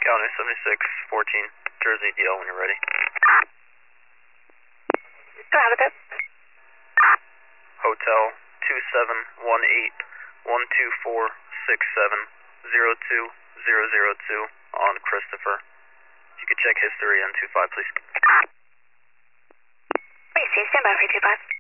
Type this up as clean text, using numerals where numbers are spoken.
County 7614, Jersey DL when you're ready. Roger. Hotel 2718-12467-02002 on Christopher. If you could check history and 25, please. Receive, stand by for 25.